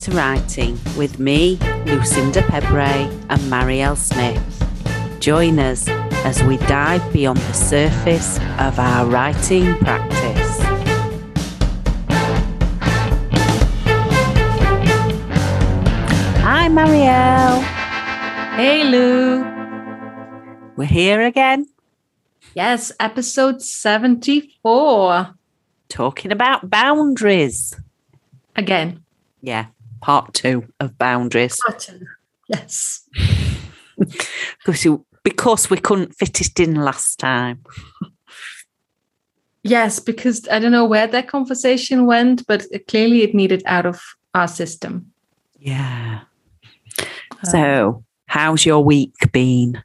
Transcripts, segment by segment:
to Writing with me, Lucinda Pebray and Marielle Smith. Join us as we dive beyond the surface of our writing practice. Hi Marielle. Hey Lou. We're here again. Yes, episode 74. Talking about boundaries. Again. Yeah, part 2 of boundaries. Part 2. Yes. Because we couldn't fit it in last time. Yes, because I don't know where that conversation went, but clearly it needed out of our system. Yeah. So, how's your week been?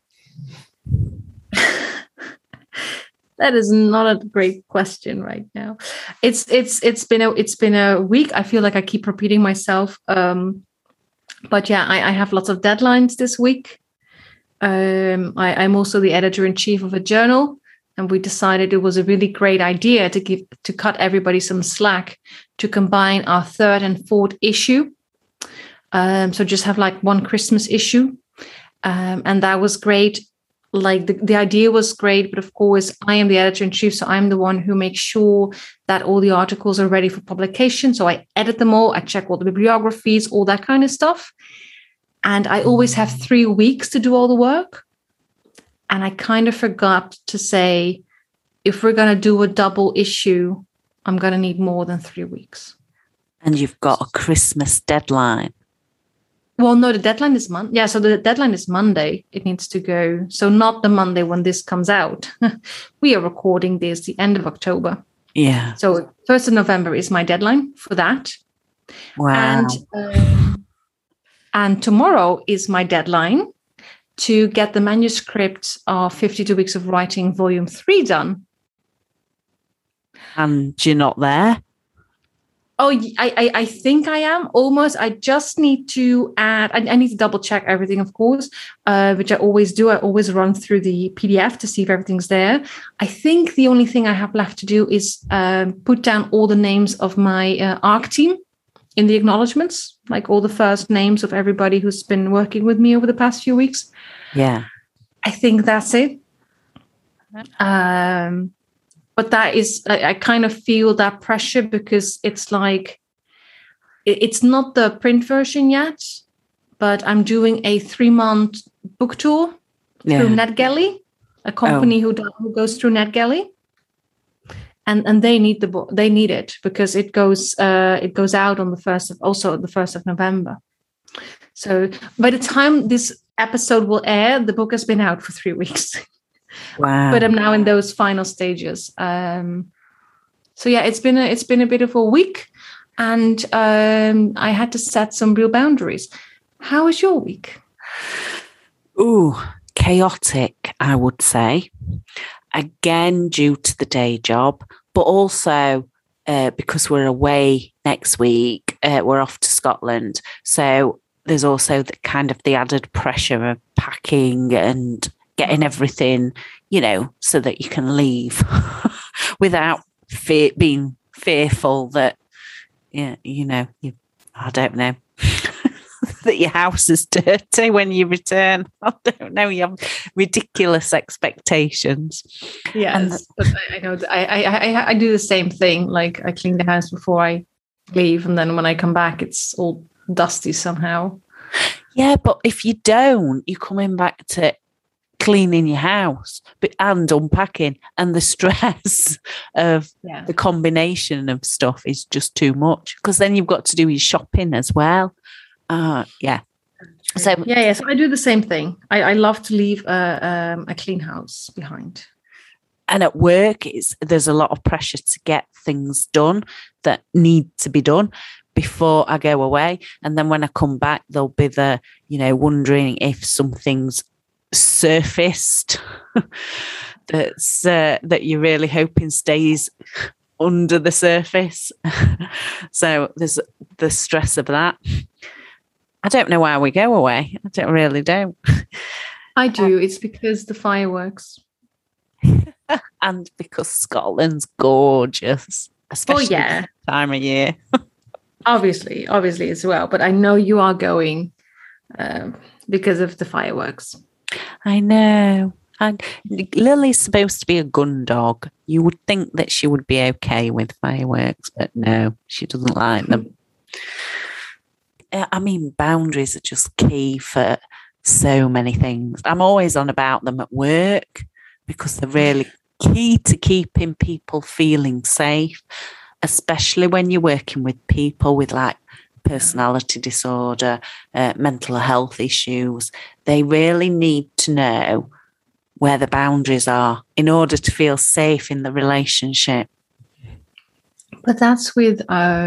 That is not a great question right now. It's been a week. I feel like I keep repeating myself. But yeah, I have lots of deadlines this week. I'm also the editor-in-chief of a journal, and we decided it was a really great idea to cut everybody some slack to combine our 3rd and 4th issue. So just have like one Christmas issue. And that was great. Like the idea was great, but of course I am the editor-in-chief, so I'm the one who makes sure that all the articles are ready for publication. So I edit them all, I check all the bibliographies, all that kind of stuff. And I always have 3 weeks to do all the work. And I kind of forgot to say, if we're going to do a double issue, I'm going to need more than 3 weeks. And you've got a Christmas deadline. Well, no, the deadline is Monday. Yeah, so the deadline is Monday. It needs to go. So not the Monday when this comes out. We are recording this the end of October. Yeah. So 1st of November is my deadline for that. Wow. And tomorrow is my deadline to get the manuscript of 52 Weeks of Writing, Volume 3 done. And you're not there? Oh, I think I am almost. I just need to add, I need to double check everything, of course, which I always do. I always run through the PDF to see if everything's there. I think the only thing I have left to do is put down all the names of my ARC team in the acknowledgements, like all the first names of everybody who's been working with me over the past few weeks. Yeah. I think that's it. But that is, I kind of feel that pressure because it's like, it's not the print version yet, but I'm doing a 3-month book tour through NetGalley, a company who goes through NetGalley. And they need the book. They need it because it goes out on the 1st of November. So by the time this episode will air, the book has been out for 3 weeks. Wow. But I'm now in those final stages. So yeah, it's been a bit of a week, and I had to set some real boundaries. How was your week? Ooh, chaotic, I would say. Again, due to the day job, but also because we're away next week, we're off to Scotland. So there's also the added pressure of packing and getting everything, so that you can leave without being fearful that, I don't know, that your house is dirty when you return. I don't know, you have ridiculous expectations. Yes, but I know I do the same thing. Like I clean the house before I leave, and then when I come back, it's all dusty somehow. Yeah, but if you don't, you're coming back to cleaning your house and unpacking, and the stress of the combination of stuff is just too much, because then you've got to do your shopping as well. So I do the same thing. I love to leave a clean house behind. And at work, there's a lot of pressure to get things done that need to be done before I go away. And then when I come back, there'll be the, wondering if something's surfaced that you're really hoping stays under the surface. So there's the stress of that. I don't know why we go away. I really don't. I do. It's because the fireworks. And because Scotland's gorgeous, especially this time of year. obviously as well. But I know you are going because of the fireworks. I know. And Lily's supposed to be a gun dog. You would think that she would be okay with fireworks, but no, she doesn't like them. I mean, boundaries are just key for so many things. I'm always on about them at work because they're really key to keeping people feeling safe, especially when you're working with people with like personality disorder, mental health issues. They really need to know where the boundaries are in order to feel safe in the relationship. But that's with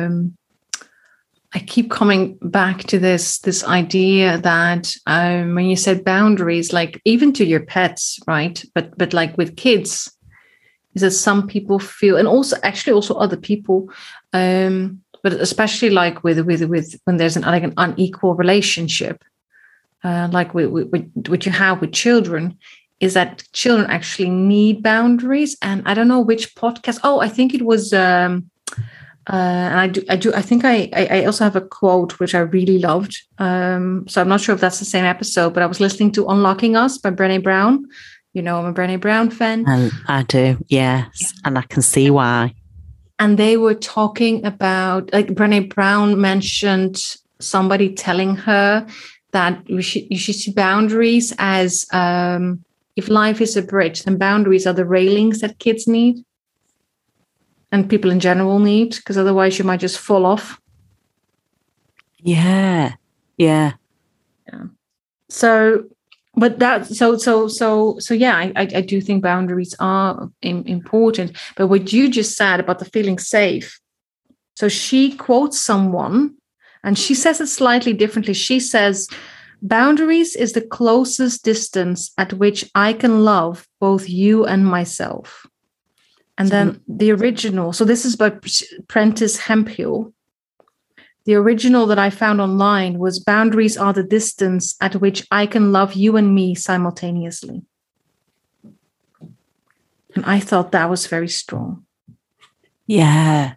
I keep coming back to this idea that when you said boundaries, like even to your pets, right? But like with kids, is that some people feel, and also actually also other people, but especially like with when there's an unequal relationship, like what you have with children, is that children actually need boundaries. And I don't know which podcast. Oh, I think it was. And I think I also have a quote which I really loved. So I'm not sure if that's the same episode, but I was listening to Unlocking Us by Brené Brown. You know, I'm a Brené Brown fan. I do, yes. And I can see why. And they were talking about, like Brené Brown mentioned somebody telling her that you should see boundaries as if life is a bridge, then boundaries are the railings that kids need. And people in general need, because otherwise you might just fall off. Yeah. So, but that, so yeah, I do think boundaries are important. But what you just said about the feeling safe. So she quotes someone, and she says it slightly differently. She says, boundaries is the closest distance at which I can love both you and myself. And then the original, so this is by Prentice Hemphill. The original that I found online was boundaries are the distance at which I can love you and me simultaneously. And I thought that was very strong. Yeah.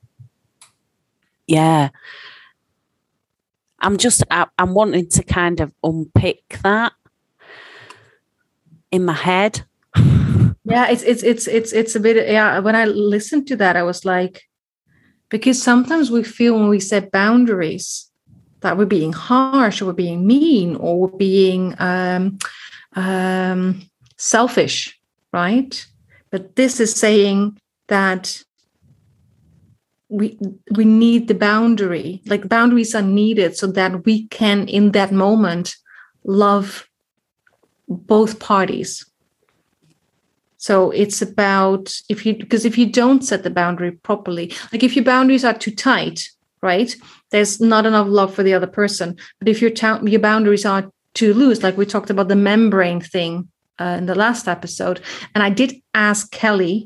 I'm wanting to kind of unpick that in my head. Yeah, it's a bit, yeah. When I listened to that, I was like, because sometimes we feel when we set boundaries that we're being harsh or we're being mean or we're being selfish, right? But this is saying that we need the boundary, like boundaries are needed so that we can, in that moment, love both parties. So it's about if you don't set the boundary properly, like if your boundaries are too tight, right? There's not enough love for the other person. But if your boundaries are too loose, like we talked about the membrane thing in the last episode, and I did ask Kelly,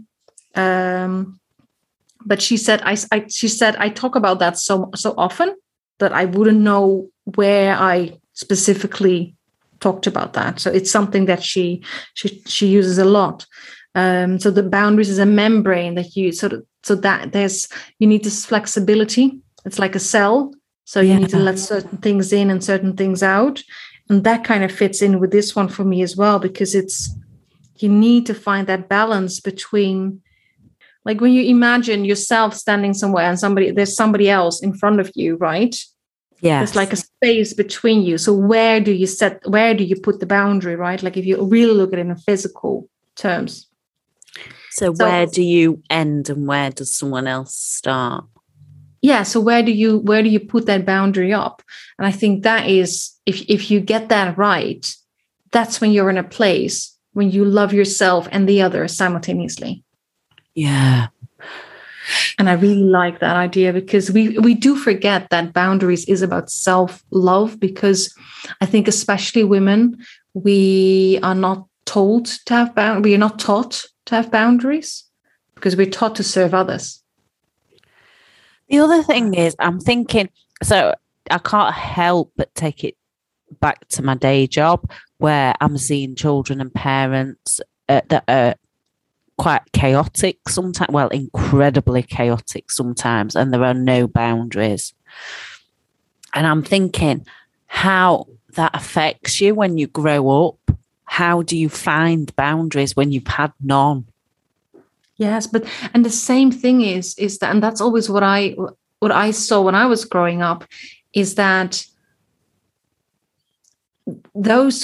but she said I talk about that so often that I wouldn't know where I specifically talked about that. So it's something that she uses a lot. So the boundaries is a membrane that you so that you need this flexibility. It's like a cell. So you need to let certain things in and certain things out. And that kind of fits in with this one for me as well, because you need to find that balance between, like when you imagine yourself standing somewhere and there's somebody else in front of you, right? Yeah, it's like a space between you. So where do you put the boundary, right? Like if you really look at it in physical terms. So where do you end and where does someone else start? Yeah. So where do you put that boundary up? And I think that is, if you get that right, that's when you're in a place when you love yourself and the other simultaneously. Yeah. And I really like that idea, because we do forget that boundaries is about self-love, because I think especially women, we are not told to have we are not taught to have boundaries because we're taught to serve others. The other thing is, I'm thinking, so I can't help but take it back to my day job where I'm seeing children and parents that are quite chaotic sometimes, well, incredibly chaotic sometimes, and there are no boundaries. And I'm thinking how that affects you when you grow up. How do you find boundaries when you've had none? Yes, and the same thing is that, and that's always what I saw when I was growing up, is that those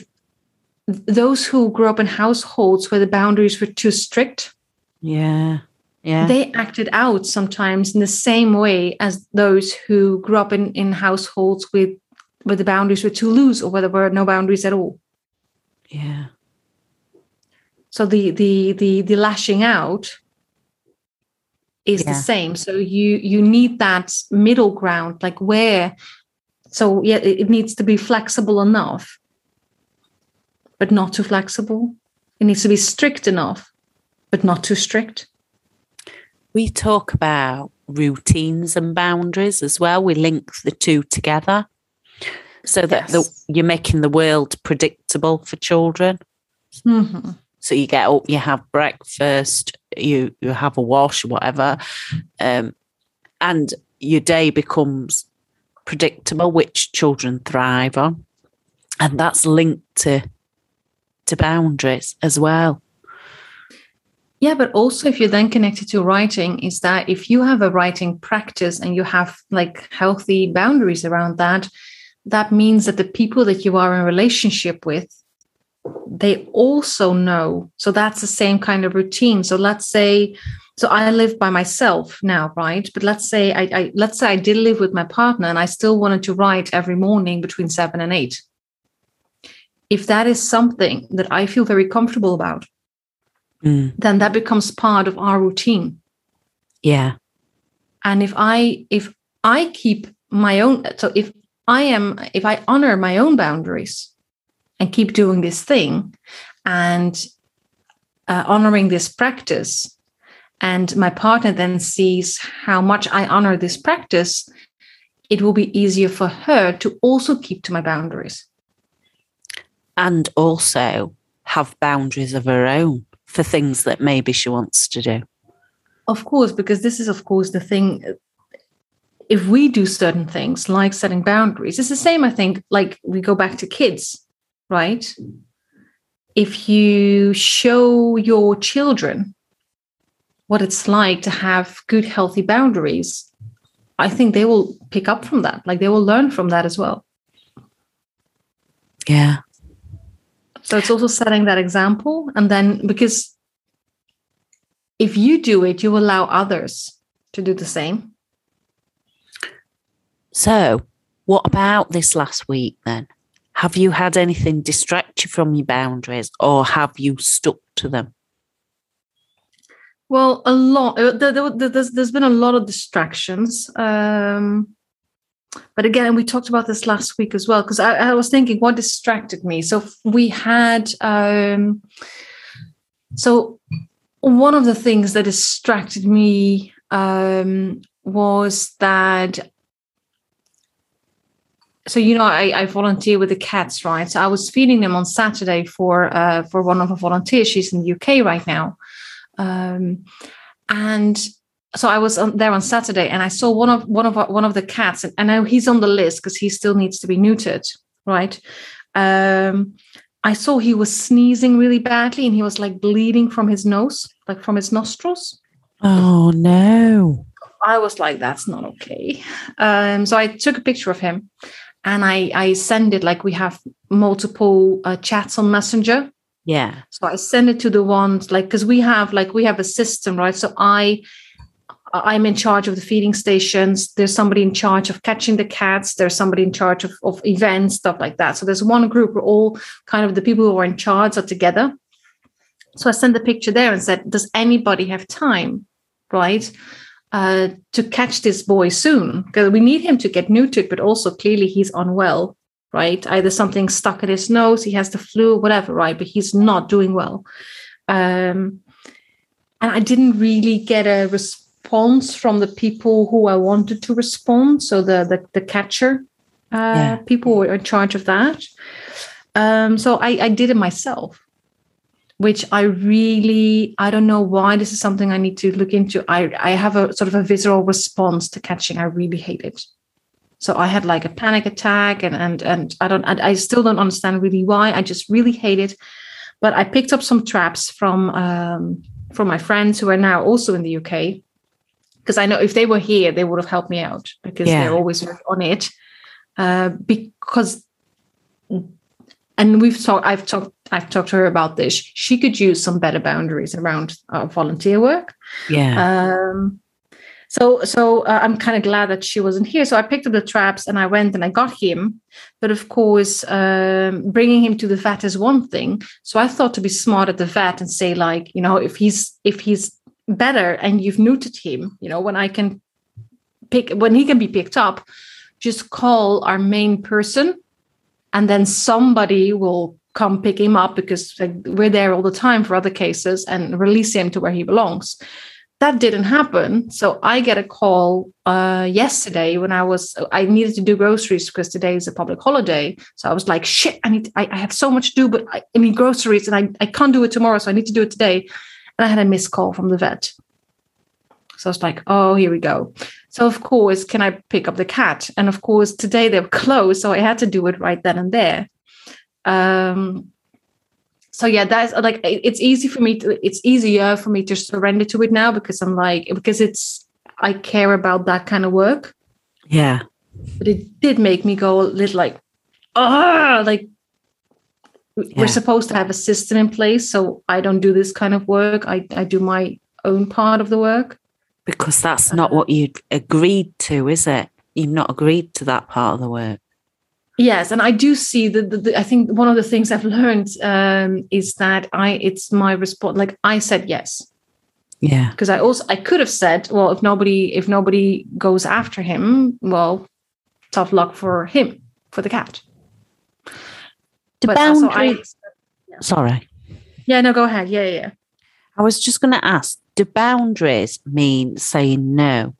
who grew up in households where the boundaries were too strict, they acted out sometimes in the same way as those who grew up in households where the boundaries were too loose, or where there were no boundaries at all. Yeah. So the lashing out is the same. So you need that middle ground, like where. So yeah, it needs to be flexible enough, but not too flexible. It needs to be strict enough, but not too strict. We talk about routines and boundaries as well. We link the two together so that you're making the world predictable for children. Mm-hmm. So you get up, you have breakfast, you have a wash, whatever, and your day becomes predictable, which children thrive on. And that's linked to boundaries as well. Yeah, but also if you're then connected to writing, is that if you have a writing practice and you have like healthy boundaries around that, that means that the people that you are in relationship with, they also know. So that's the same kind of routine. So let's say, so I live by myself now, right? But let's say I did live with my partner and I still wanted to write every morning between 7 and 8. If that is something that I feel very comfortable about, then that becomes part of our routine. Yeah. And if I keep my own, so if I honor my own boundaries and keep doing this thing and honoring this practice, and my partner then sees how much I honor this practice, it will be easier for her to also keep to my boundaries. And also have boundaries of her own for things that maybe she wants to do. Of course, because this is, of course, the thing. If we do certain things like setting boundaries, it's the same, I think, like we go back to kids, right? If you show your children what it's like to have good, healthy boundaries, I think they will pick up from that. Like they will learn from that as well. Yeah. So it's also setting that example. And then, because if you do it, you allow others to do the same. So what about this last week then? Have you had anything distract you from your boundaries, or have you stuck to them? Well, a lot. There's been a lot of distractions. But again, we talked about this last week as well, because I was thinking what distracted me. So we had, so one of the things that distracted me was that, so, you know, I volunteer with the cats, right? So I was feeding them on Saturday for one of our volunteers. She's in the UK right now. And so I was there on Saturday, and I saw one of the cats, and I know he's on the list because he still needs to be neutered, right? I saw he was sneezing really badly, and he was like bleeding from his nose, like from his nostrils. Oh no! I was like, that's not okay. So I took a picture of him, and I send it. Like we have multiple chats on Messenger. Yeah. So I send it to the ones like, because we have a system, right? So I'm in charge of the feeding stations. There's somebody in charge of catching the cats. There's somebody in charge of events, stuff like that. So there's one group where all kind of the people who are in charge are together. So I sent the picture there and said, does anybody have time, right, to catch this boy soon? Because we need him to get neutered, but also clearly he's unwell, right? Either something stuck in his nose, he has the flu, whatever, right? But he's not doing well. And I didn't really get a response from the people who I wanted to respond. So the catcher people were in charge of that. So I did it myself, which I don't know why. This is something I need to look into. I have a sort of a visceral response to catching. I really hate it. So I had like a panic attack, and I still don't understand really why. I just really hate it. But I picked up some traps from my friends who are now also in the UK, because I know if they were here, they would have helped me out, because they're always on it. Because, and I've talked to her about this. She could use some better boundaries around volunteer work. Yeah. So I'm kind of glad that she wasn't here. So I picked up the traps and I went and I got him. But of course, bringing him to the vet is one thing. So I thought to be smart at the vet and say, like, if he's better and you've neutered him, when he can be picked up, just call our main person, and then somebody will come pick him up, because we're there all the time for other cases, and release him to where he belongs. That didn't happen. So I get a call yesterday when I needed to do groceries, because today is a public holiday. So I was like, shit, I have so much to do, but I need groceries, and I can't do it tomorrow. So I need to do it today. And I had a missed call from the vet. So I was like, oh, here we go. So of course, can I pick up the cat? And of course, today they were closed. So I had to do it right then and there. So yeah, that's like, it's easier for me to surrender to it now, because I care about that kind of work. Yeah. But it did make me go a little like, we're supposed to have a system in place. So I don't do this kind of work. I do my own part of the work. Because that's not what you agreed to, is it? You've not agreed to that part of the work. Yes, and I do see that. I think one of the things I've learned is that it's my response. Like, I said yes. Yeah. Because I could have said, well, if nobody goes after him, well, tough luck for him, for the cat. Sorry. Yeah, no, go ahead. Yeah. I was just going to ask, do boundaries mean saying no?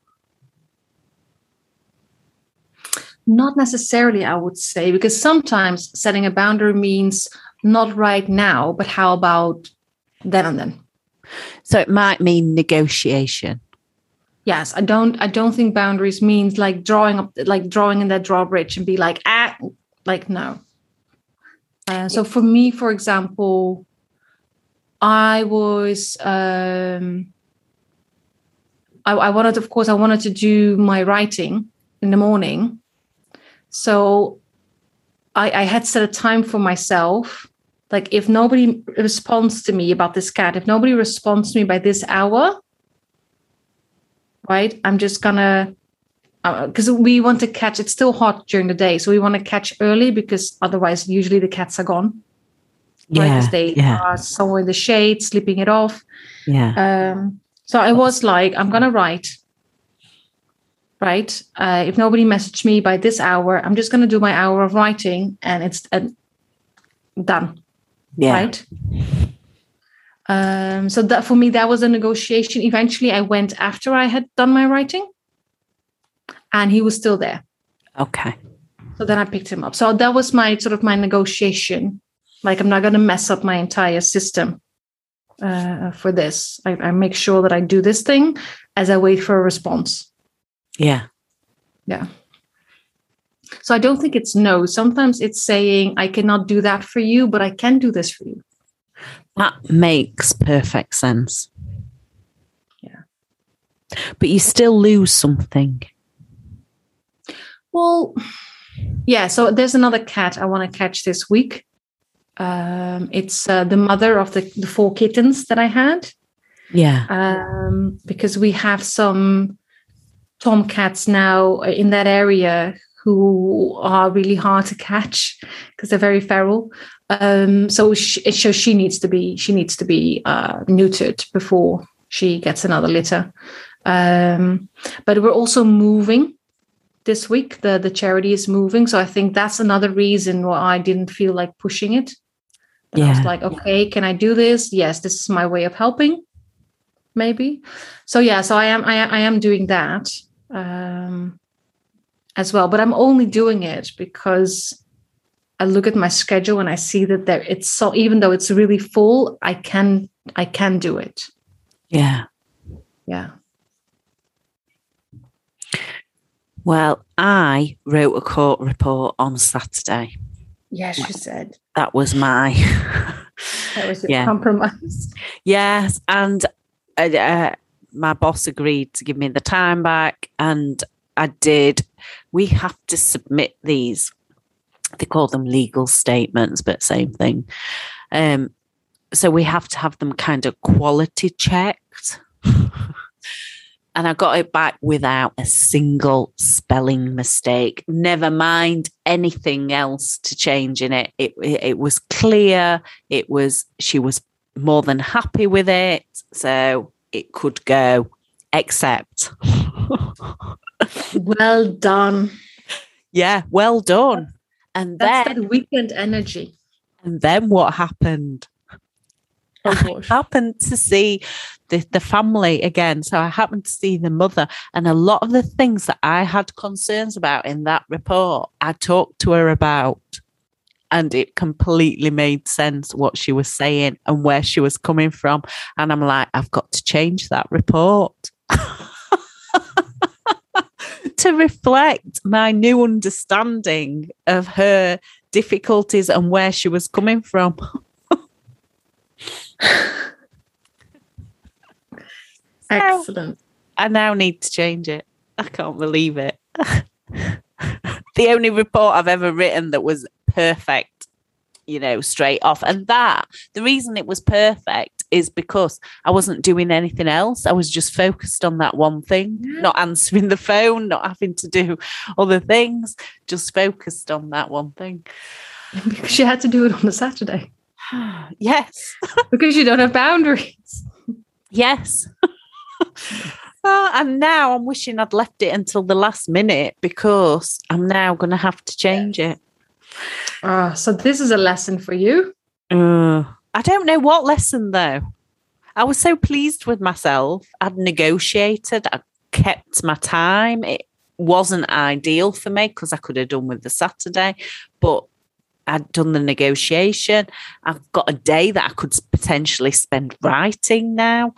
Not necessarily, I would say, because sometimes setting a boundary means not right now, but how about then and then? So it might mean negotiation. Yes, I don't think boundaries means like drawing in that drawbridge and be like, no. So for me, for example, I was, I wanted to do my writing in the morning. So I had set a time for myself. Like, if nobody responds to me about this cat, if nobody responds to me by this hour, right, I'm just gonna, because we want to catch, it's still hot during the day. So we want to catch early, because otherwise usually the cats are gone. Yeah. Right? Because they are somewhere in the shade, sleeping it off. Yeah. So I was like, I'm going to write. Right. If nobody messaged me by this hour, I'm just going to do my hour of writing, and it's done. Yeah. Right. So that for me, that was a negotiation. Eventually, I went after I had done my writing, and he was still there. Okay. So then I picked him up. So that was my negotiation. Like, I'm not going to mess up my entire system for this. I make sure that I do this thing as I wait for a response. Yeah. Yeah. So I don't think it's no. Sometimes it's saying, I cannot do that for you, but I can do this for you. That makes perfect sense. Yeah. But you still lose something. Well, yeah. So there's another cat I want to catch this week. It's the mother of the 4 kittens that I had. Yeah. Because we have some tomcats now in that area who are really hard to catch because they're very feral. So she needs to be neutered before she gets another litter. But we're also moving this week. The charity is moving, so I think that's another reason why I didn't feel like pushing it. But I was like, okay, can I do this? Yes, this is my way of helping. Maybe. So yeah, so I am doing that as well. But I'm only doing it because I look at my schedule and I see that it's so, even though it's really full, I can do it. Yeah. Yeah. Well, I wrote a court report on Saturday. Yes, you said. That was my... That was your compromise. Yes, and my boss agreed to give me the time back, and I did. We have to submit these. They call them legal statements, but same thing. So we have to have them kind of quality checked. And I got it back without a single spelling mistake. Never mind anything else to change in it. It was clear. She was more than happy with it. So it could go, except. Well done. Yeah, well done. And that's that weekend energy. And then what happened? I happened to see the family again. So I happened to see the mother, and a lot of the things that I had concerns about in that report, I talked to her about, and it completely made sense what she was saying and where she was coming from. And I'm like, I've got to change that report to reflect my new understanding of her difficulties and where she was coming from. Excellent. I now need to change it. I can't believe it. The only report I've ever written that was perfect, straight off. And the reason it was perfect is because I wasn't doing anything else. I was just focused on that one thing, not answering the phone, not having to do other things, just focused on that one thing. Because you had to do it on a Saturday. Yes. Because you don't have boundaries. Yes. And now I'm wishing I'd left it until the last minute, because I'm now going to have to change it. So this is a lesson for you? I don't know what lesson, though. I was so pleased with myself. I'd negotiated. I kept my time. It wasn't ideal for me because I could have done with the Saturday, but I'd done the negotiation. I've got a day that I could potentially spend writing now.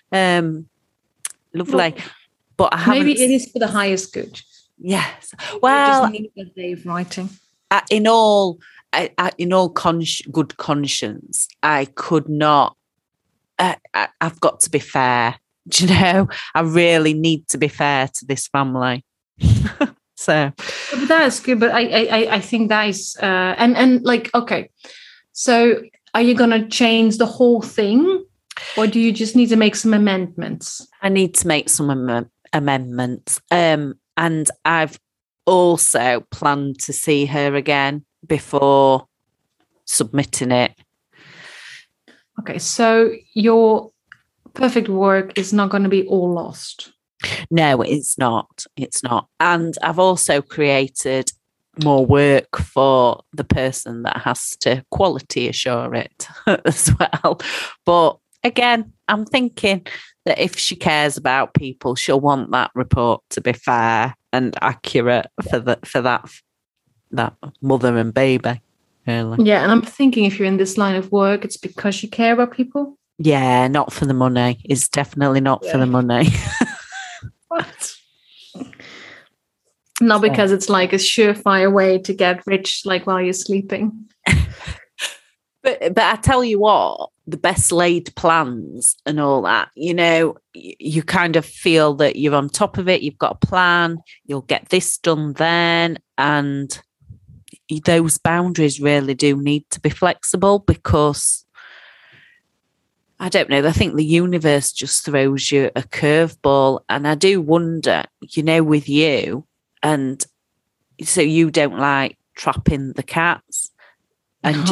Lovely. But I haven't... Maybe it is for the highest good. Yes. Well, you just need a day of writing. In all good conscience, I could not... I've got to be fair. Do you know? I really need to be fair to this family. So, but that is good. But I think that is and like, okay. So are you gonna change the whole thing, or do you just need to make some amendments? I need to make some amendments. And I've also planned to see her again before submitting it. Okay, so your perfect work is not going to be all lost. No, it's not. It's not. And I've also created more work for the person that has to quality assure it as well. But again, I'm thinking that if she cares about people, she'll want that report to be fair and accurate for that mother and baby. Really. Yeah, and I'm thinking if you're in this line of work, it's because you care about people. Yeah, not for the money. It's definitely not for the money. What? Not because it's like a surefire way to get rich, like while you're sleeping. But I tell you what, the best laid plans and all that, you kind of feel that you're on top of it. You've got a plan. You'll get this done then. And those boundaries really do need to be flexible, because I don't know, I think the universe just throws you a curveball. And I do wonder, with you, and so you don't like trapping the cats, and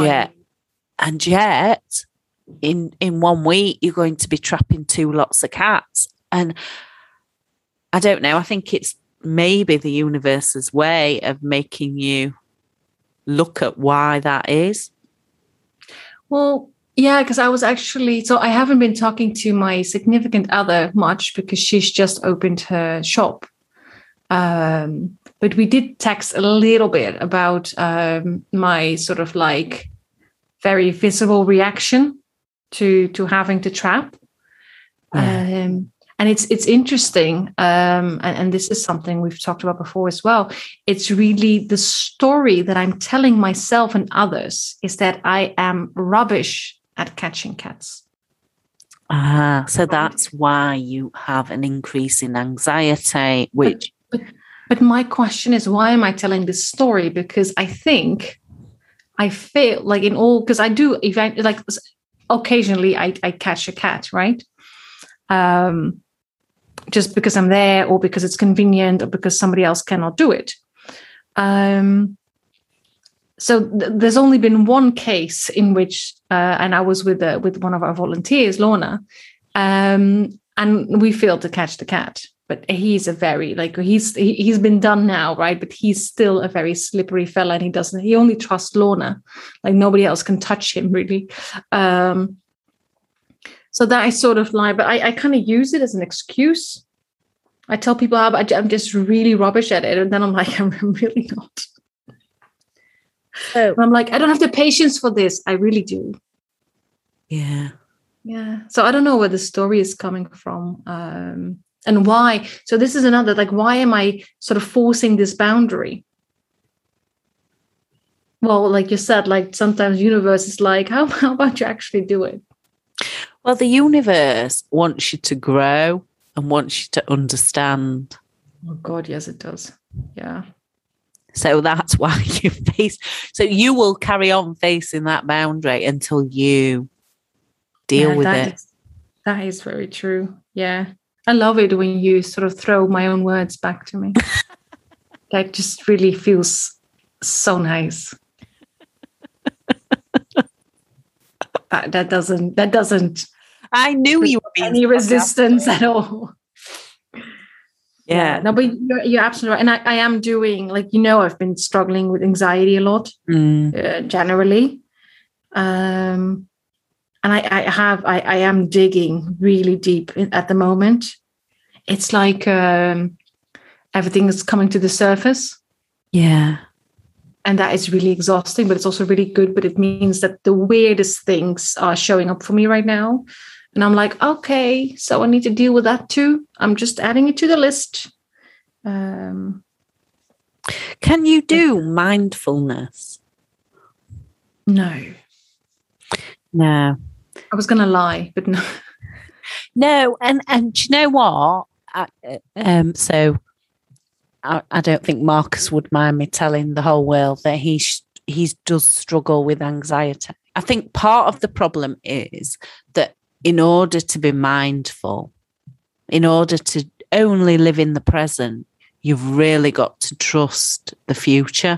yet in 1 week you're going to be trapping 2 lots of cats. And I don't know, I think it's maybe the universe's way of making you look at why that is. Well, yeah, because I was actually, so I haven't been talking to my significant other much because she's just opened her shop. But we did text a little bit about my sort of like very visible reaction to having to trap. Yeah. And it's interesting, and this is something we've talked about before as well. It's really the story that I'm telling myself and others is that I am rubbish at catching cats. So that's why you have an increase in anxiety, which... But my question is, why am I telling this story? Because I feel like because I do like occasionally I catch a cat, right? Just because I'm there, or because it's convenient, or because somebody else cannot do it. So there's only been one case in which, and I was with one of our volunteers, Lorna, and we failed to catch the cat. But he's a very he's been done now, right? But he's still a very slippery fella, and he only trusts Lorna, like nobody else can touch him really. So that is sort of like, but I kind of use it as an excuse. I tell people I'm just really rubbish at it, and then I'm like, I'm really not. So I'm like, I don't have the patience for this. I really do. Yeah. So I don't know where the story is coming from. And why? So this is another, like, why am I sort of forcing this boundary? Well, like you said, like sometimes the universe is like, how about you actually do it? Well, the universe wants you to grow and wants you to understand. Oh God, yes, it does. Yeah. So that's why so you will carry on facing that boundary until you deal with it. That is very true. Yeah. I love it when you sort of throw my own words back to me. That just really feels so nice. That doesn't. I knew you were being any resistance at all. Yeah. No, but you're absolutely right. And I am doing, like, I've been struggling with anxiety a lot, generally. And I am digging really deep at the moment. It's like everything is coming to the surface. Yeah. And that is really exhausting, but it's also really good. But it means that the weirdest things are showing up for me right now. And I'm like, okay, so I need to deal with that too. I'm just adding it to the list. Can you do mindfulness? No. I was going to lie, but no. No, and do you know what? So I don't think Marcus would mind me telling the whole world that he does struggle with anxiety. I think part of the problem is that in order to be mindful, in order to only live in the present, you've really got to trust the future.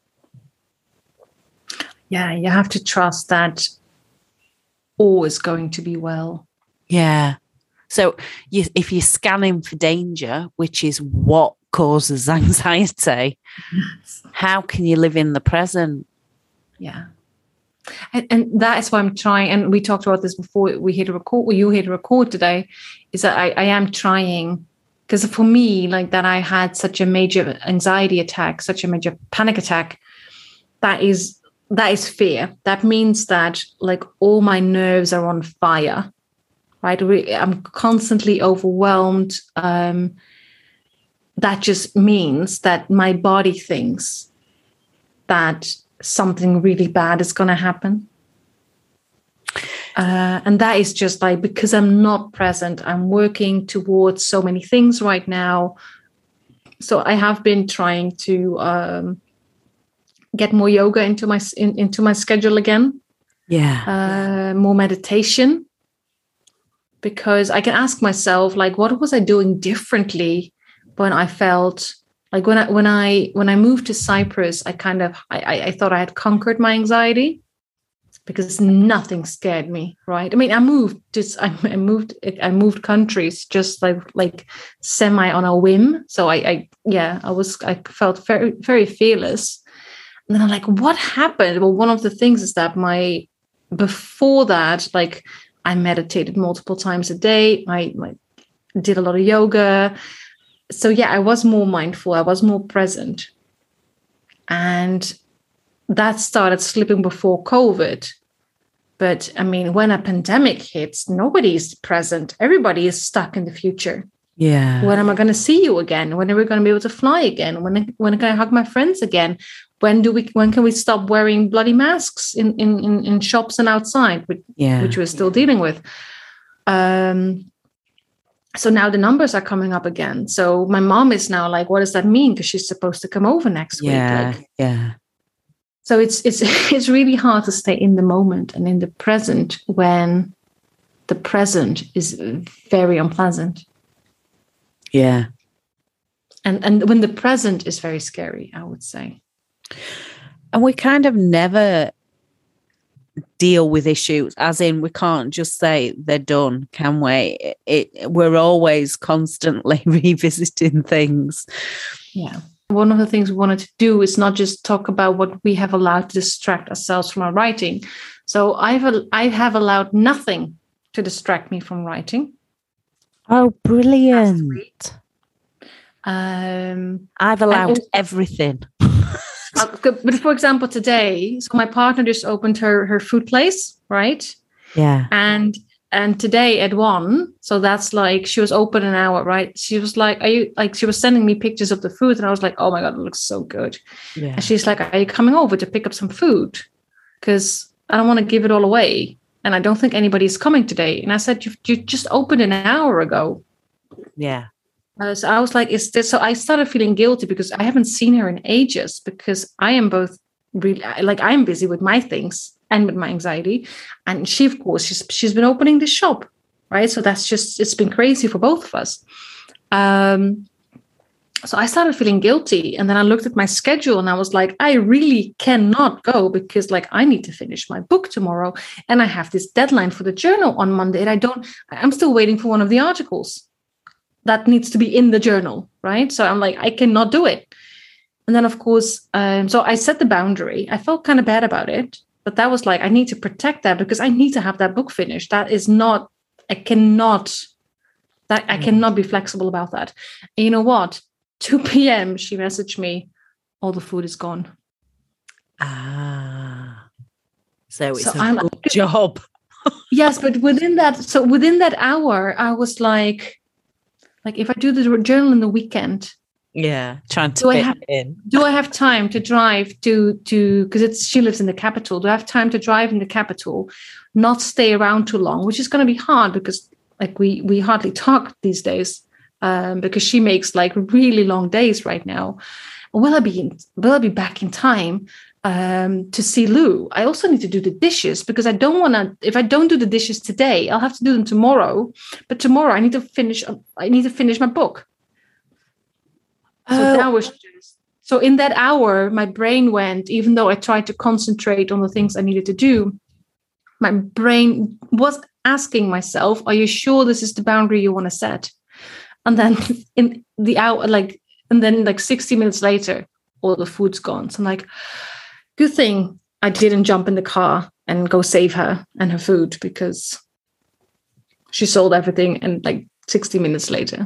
Yeah, you have to trust that all is going to be well. Yeah. So if you're scanning for danger, which is what causes anxiety, yes, how can you live in the present? Yeah. And that is why I'm trying, and we talked about this before we hit a record, or you hit a record today, is that I am trying, because for me, like that, I had such a major anxiety attack, such a major panic attack. That is fear. That means that like all my nerves are on fire, right? I'm constantly overwhelmed. That just means that my body thinks that something really bad is going to happen. And that is just like, because I'm not present, I'm working towards so many things right now. So I have been trying to get more yoga into my schedule again. Yeah. More meditation, because I can ask myself, like, what was I doing differently when I felt like when I moved to Cyprus, I thought I had conquered my anxiety because nothing scared me, right? I mean, I moved countries just like semi on a whim. So I felt very, very fearless. And then I'm like, what happened? Well, one of the things is that before that, like I meditated multiple times a day. I did a lot of yoga. So yeah, I was more mindful. I was more present. And that started slipping before COVID. But I mean, when a pandemic hits, nobody's present. Everybody is stuck in the future. Yeah. When am I going to see you again? When are we going to be able to fly again? When can I hug my friends again? When can we stop wearing bloody masks in shops and outside, which we're still dealing with? So now the numbers are coming up again. So my mom is now like, what does that mean? Because she's supposed to come over next week. Yeah. So it's really hard to stay in the moment and in the present when the present is very unpleasant. Yeah. And when the present is very scary, I would say. And we kind of never deal with issues, as in we can't just say they're done, can we? We're always constantly revisiting things. Yeah. One of the things we wanted to do is not just talk about what we have allowed to distract ourselves from our writing. So I have allowed nothing to distract me from writing. Oh, brilliant. I've allowed everything. But for example, today, so my partner just opened her food place, right? Yeah. And today at 1, so that's like, she was open an hour, right? She was like, she was sending me pictures of the food, and I was like, oh my God, it looks so good. Yeah. And she's like, are you coming over to pick up some food? Because I don't want to give it all away. And I don't think anybody's coming today. And I said, you just opened an hour ago. Yeah. So I was like, is this? So I started feeling guilty because I haven't seen her in ages, because I am both really, like, I'm busy with my things and with my anxiety. And she, of course, she's been opening the shop, right? So that's just, it's been crazy for both of us. So I started feeling guilty. And then I looked at my schedule and I was like, I really cannot go, because like I need to finish my book tomorrow. And I have this deadline for the journal on Monday. And I'm still waiting for one of the articles that needs to be in the journal, right? So I'm like, I cannot do it. And then of course, so I set the boundary. I felt kind of bad about it, but that was like, I need to protect that because I need to have that book finished. That is not, I cannot be flexible about that. And you know what? 2 p.m. she messaged me, all the food is gone. So it's a good job. Yes, but within that hour, I was like if I do the journal in the weekend, trying to fit it in. Do I have time to drive to because she lives in the capital? Do I have time to drive in the capital, not stay around too long, which is going to be hard because like we hardly talk these days. Because she makes like really long days right now. Will I be back in time to see Lou? I also need to do the dishes because I don't want to. If I don't do the dishes today, I'll have to do them tomorrow. But tomorrow I need to finish my book. So that was so in that hour, my brain went. Even though I tried to concentrate on the things I needed to do, my brain was asking myself, "Are you sure this is the boundary you want to set?" And then in the hour, and then 60 minutes later, all the food's gone. So I'm like, good thing I didn't jump in the car and go save her and her food, because she sold everything and 60 minutes later.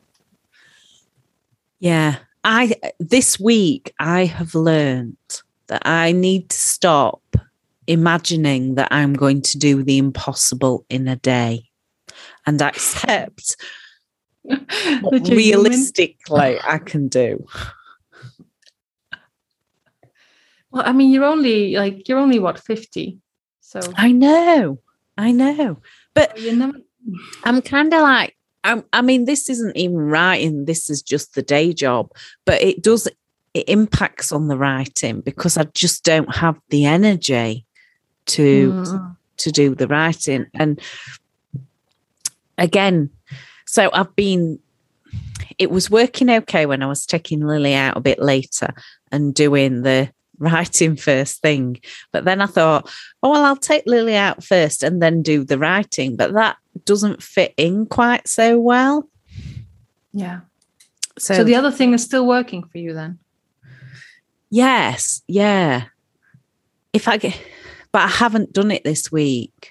Yeah. This week I have learned that I need to stop imagining that I'm going to do the impossible in a day and accept what realistically I can do. Well, I mean, you're only what, 50? So I know, but I'm kind of like, I mean, this isn't even writing. This is just the day job, but it impacts on the writing because I just don't have the energy to do the writing. And again, so it was working okay when I was taking Lily out a bit later and doing the writing first thing. But then I thought, oh, well, I'll take Lily out first and then do the writing. But that doesn't fit in quite so well. Yeah. So the other thing is still working for you then? Yes. Yeah. But I haven't done it this week.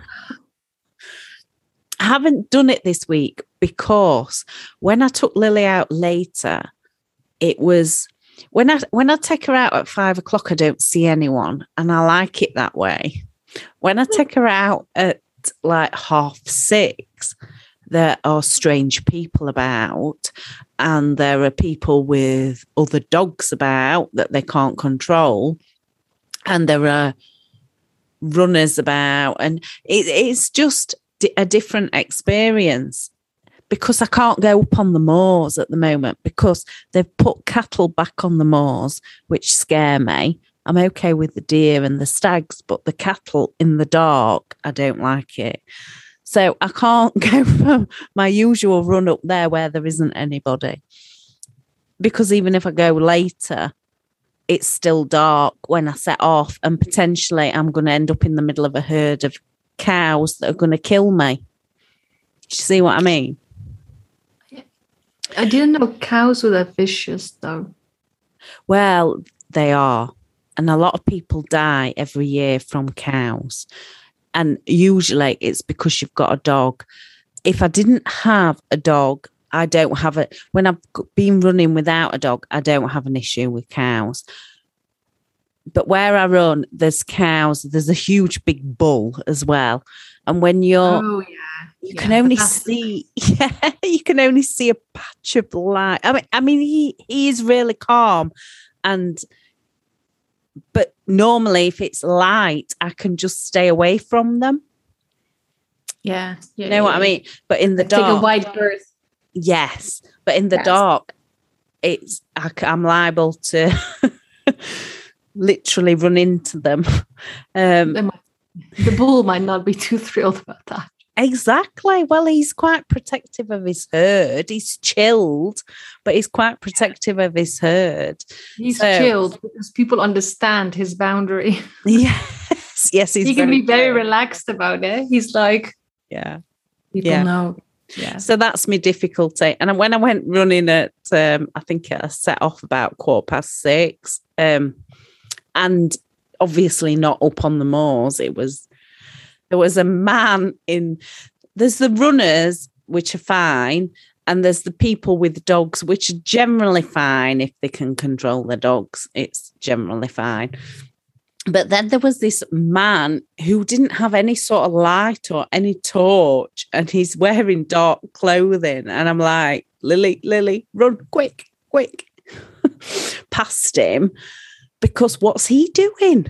I haven't done it this week because when I took Lily out later, it was when I take her out at 5 o'clock, I don't see anyone, and I like it that way. When I take her out at like 6:30, there are strange people about, and there are people with other dogs about that they can't control, and there are runners about, and it's just a different experience. Because I can't go up on the moors at the moment because they've put cattle back on the moors, which scare me. I'm okay with the deer and the stags, but the cattle in the dark, I don't like it. So I can't go for my usual run up there where there isn't anybody. Because even if I go later, it's still dark when I set off, and potentially I'm going to end up in the middle of a herd of cows that are going to kill me. Do you see what I mean? I didn't know cows were that vicious, though. Well, they are. And a lot of people die every year from cows. And usually it's because you've got a dog. If I didn't have a dog, I don't have it. When I've been running without a dog, I don't have an issue with cows. But where I run, there's cows. There's a huge big bull as well. And when you're, you can only see, you can only see a patch of light. I mean, he is really calm, but normally if it's light, I can just stay away from them. Yeah, you know what I mean. But in the dark, take a wide berth. Yes, but in the dark, I'm liable to literally run into them. The bull might not be too thrilled about that. Exactly. Well, he's quite protective of his herd. He's chilled, but he's quite protective of his herd. He's chilled because people understand his boundary. Yes. He can be very relaxed about it. He's like, people know. Yeah. So that's my difficulty. And when I went running at, I think I set off about 6:15, and obviously not up on the moors. There was a man there's the runners, which are fine, and there's the people with dogs, which are generally fine if they can control their dogs. It's generally fine. But then there was this man who didn't have any sort of light or any torch, and he's wearing dark clothing. And I'm like, Lily, run quick, past him, because what's he doing?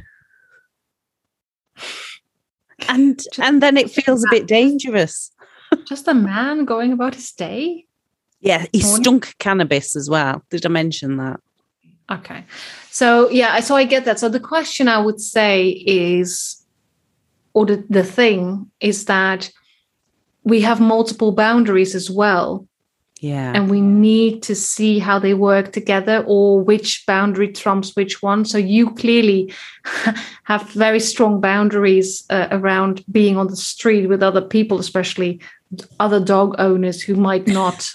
And then it feels a bit dangerous. Just a man going about his day? Yeah, he stunk cannabis as well. Did I mention that? Okay. So I get that. So the question I would say is, or the thing is that we have multiple boundaries as well. Yeah. And we need to see how they work together, or which boundary trumps which one. So you clearly have very strong boundaries around being on the street with other people, especially other dog owners who might not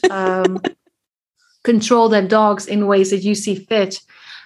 control their dogs in ways that you see fit.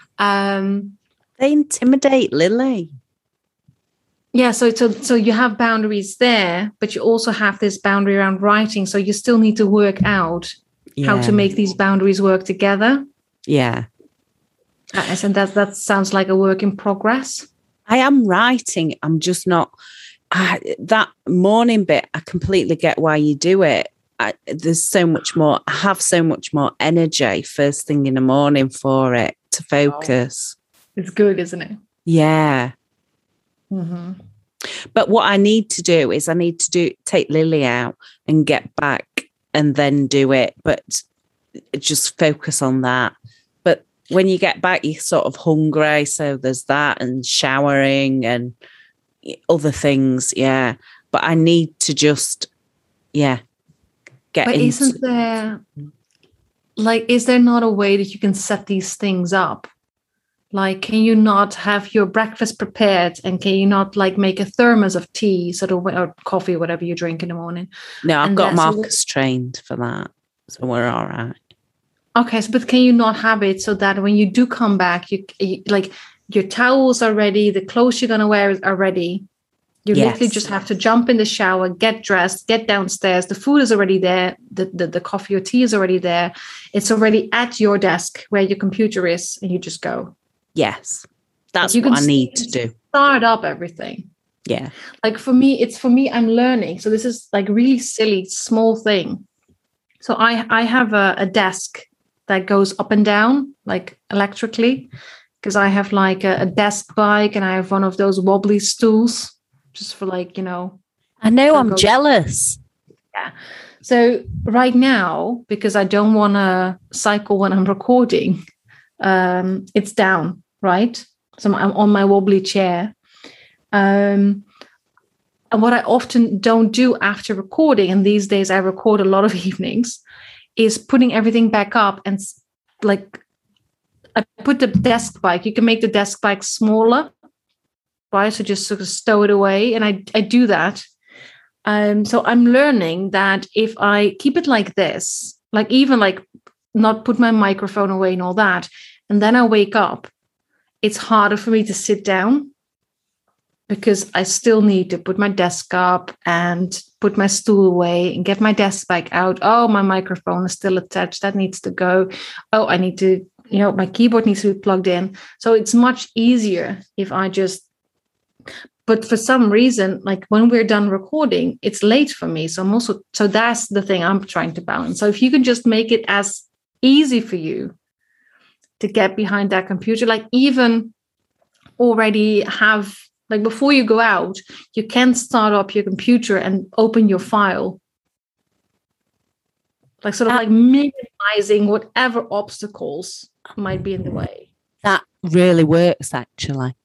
They intimidate Lily. Yeah, so you have boundaries there, but you also have this boundary around writing. So you still need to work out how to make these boundaries work together. Yeah. And that sounds like a work in progress. I am writing. I'm just not. That morning bit, I completely get why you do it. There's so much more. I have so much more energy first thing in the morning for it to focus. It's good, isn't it? Yeah. Mm-hmm. But what I need to do is take Lily out and get back and then do it, but just focus on that. But when you get back, you're sort of hungry. So there's that, and showering and other things. Yeah. But I need to just, get But into. Isn't there, is there not a way that you can set these things up? Like, can you not have your breakfast prepared, and can you not make a thermos of tea or coffee, whatever you drink in the morning? No, I've got Marcus trained for that, so we're all right. Okay, but can you not have it so that when you do come back, you your towels are ready, the clothes you're gonna wear are ready. You literally just have to jump in the shower, get dressed, get downstairs. The food is already there. The coffee or tea is already there. It's already at your desk where your computer is, and you just go. Yes, that's what I need to do. Start up everything. Yeah. Like for me, I'm learning. So this is like really silly, small thing. So I have a desk that goes up and down, like electrically, because I have like a desk bike and I have one of those wobbly stools just for like, I know, I'm go- jealous. Yeah. So right now, because I don't want to cycle when I'm recording, it's down, right? So I'm on my wobbly chair. And what I often don't do after recording, and these days I record a lot of evenings, is putting everything back up and like I put the desk bike. You can make the desk bike smaller, right? So just sort of stow it away, and I do that. So I'm learning that if I keep it like this, like even like not put my microphone away and all that, and then I wake up, it's harder for me to sit down because I still need to put my desk up and put my stool away and get my desk back out. Oh, my microphone is still attached. That needs to go. Oh, I need to, my keyboard needs to be plugged in. So it's much easier if I just, but for some reason, like when we're done recording, it's late for me. So so that's the thing I'm trying to balance. So if you can just make it as easy for you to get behind that computer, like even already have, like before you go out, you can start up your computer and open your file. Like sort of like minimizing whatever obstacles might be in the way. That really works, actually.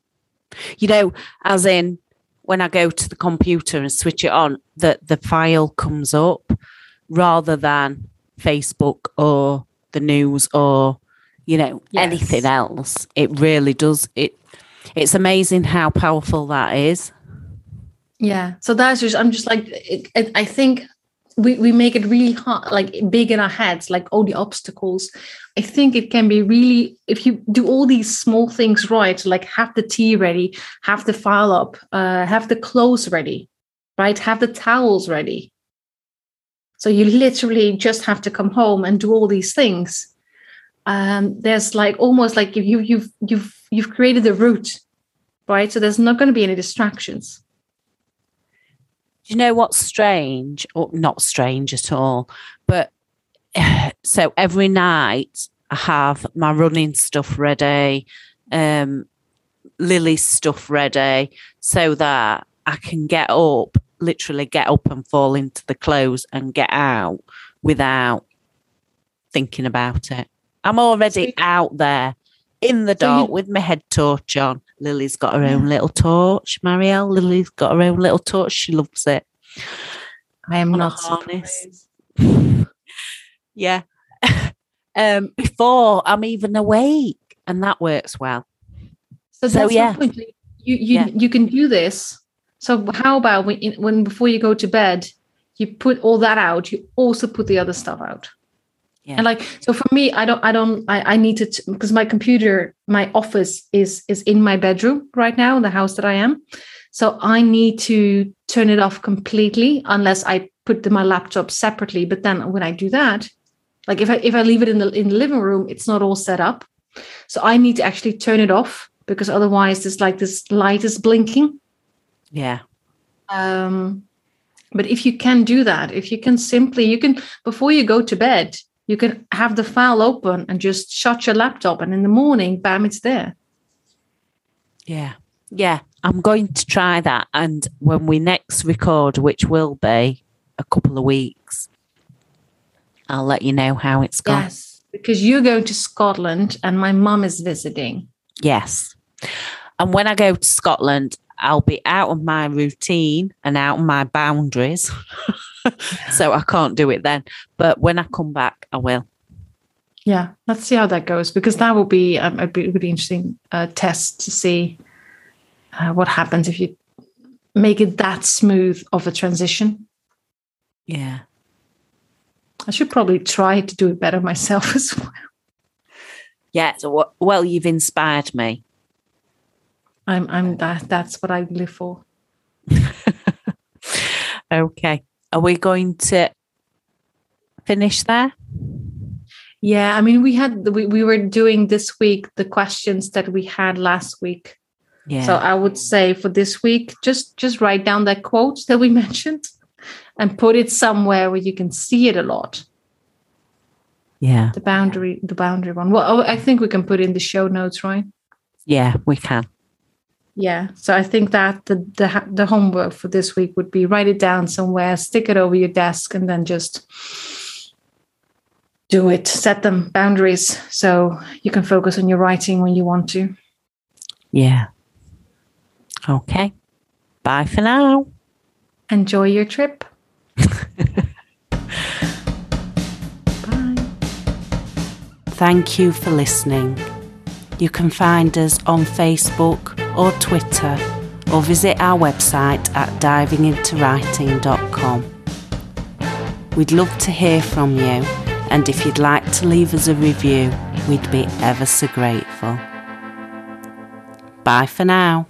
As in when I go to the computer and switch it on, the file comes up rather than Facebook or the news or, anything else. It really does. It's amazing how powerful that is. Yeah. So I'm just like, I think we make it really hard, like big in our heads, like all the obstacles. I think it can be really, if you do all these small things right, like have the tea ready, have the file up, have the clothes ready, right? Have the towels ready. So you literally just have to come home and do all these things. There's like almost like you've created a route, right? So there's not going to be any distractions. Do you know what's strange, or not strange at all? But so every night I have my running stuff ready, Lily's stuff ready, so that I can literally get up and fall into the clothes and get out without thinking about it. I'm already out there in the dark with my head torch on. Lily's got her own little torch, Marielle. Lily's got her own little torch. She loves it. I am not surprised. Yeah. Before I'm even awake, and that works well. So that's the point. You can do this. So how about when before you go to bed, you put all that out, you also put the other stuff out. Yeah. And like, so for me, I need to, because my computer, my office is in my bedroom right now, in the house that I am. So I need to turn it off completely unless I put my laptop separately. But then when I do that, like if I leave it in the living room, it's not all set up. So I need to actually turn it off because otherwise this light is blinking. Yeah. But if you can do that, if you can before you go to bed, you can have the file open and just shut your laptop. And in the morning, bam, it's there. Yeah. Yeah. I'm going to try that. And when we next record, which will be a couple of weeks, I'll let you know how it's gone. Yes, because you're going to Scotland and my mum is visiting. Yes. And when I go to Scotland, I'll be out of my routine and out of my boundaries. So I can't do it then. But when I come back, I will. Yeah, let's see how that goes, because that will be a really interesting test to see what happens if you make it that smooth of a transition. Yeah. I should probably try to do it better myself as well. Yeah. So, well, you've inspired me. That's what I live for. Okay. Are we going to finish there? Yeah, I mean, we were doing this week the questions that we had last week. Yeah. So I would say for this week, just write down that quote that we mentioned and put it somewhere where you can see it a lot. Yeah. The boundary one. Well, I think we can put in the show notes, right? Yeah, we can. Yeah. So I think that the homework for this week would be write it down somewhere, stick it over your desk, and then just do it. Set them boundaries so you can focus on your writing when you want to. Yeah. Okay. Bye for now. Enjoy your trip. Thank you for listening. You can find us on Facebook or Twitter, or visit our website at divingintowriting.com. We'd love to hear from you, and if you'd like to leave us a review, we'd be ever so grateful. Bye for now.